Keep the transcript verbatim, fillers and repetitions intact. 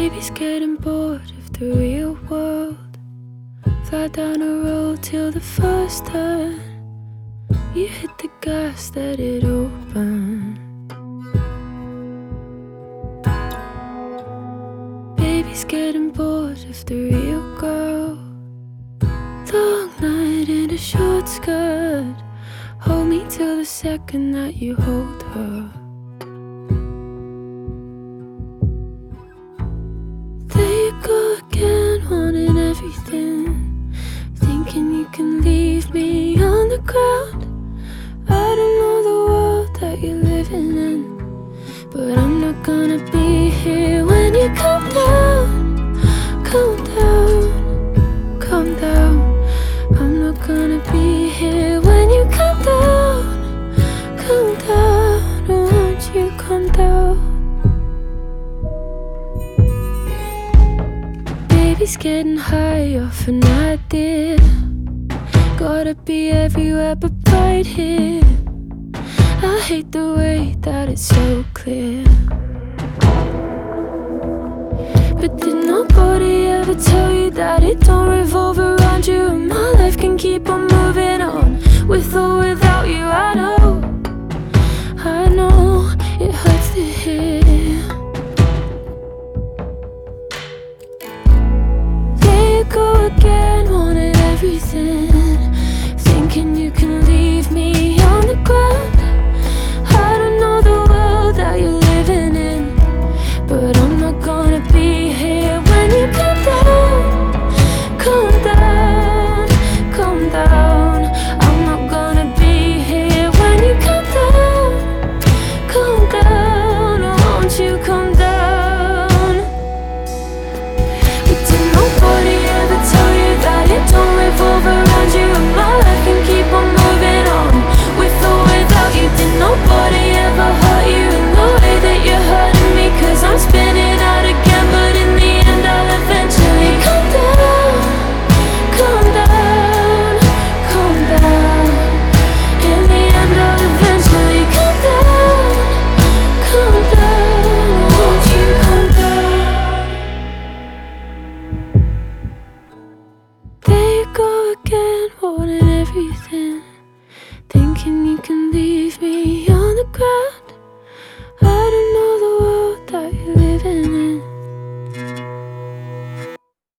Baby's getting bored of the real world. Fly down a road till the first turn. You hit the gas, let it open. Baby's getting bored of the real girl. Long night in a short skirt. Hold me till the second that you hold her. There you go again, wanting everything, thinking you can leave me on the ground. I don't know the world that you're living in, but I'm not gonna be here when you come down. Calm down, calm down. I'm not gonna be here when you come down. Calm down, won't you calm down? Baby's getting high off an idea. Gotta be everywhere but right here. I hate the way that it's so clear. But did nobody ever tell you that it don't revolve around you, and my life can keep on moving on, with or without you? I know, I know, it hurts to hear. There you go again, wanting everything, thinking you can leave me on the ground. I don't know the world that you're living in, but I'm not gonna be here when you come down. Calm down, calm down. I'm not gonna be here when you come down. Calm down, won't you calm down? But did nobody ever tell you that it don't revolve around you, and my life can keep on moving on, with or without you? Did nobody ever hurt you in the way that you're hurting me? Cause I'm spinning out again, but in the end I'll eventually calm down. Calm down, calm down. In the end I'll eventually calm down. Calm down, won't you calm down? There you go again, wanting everything,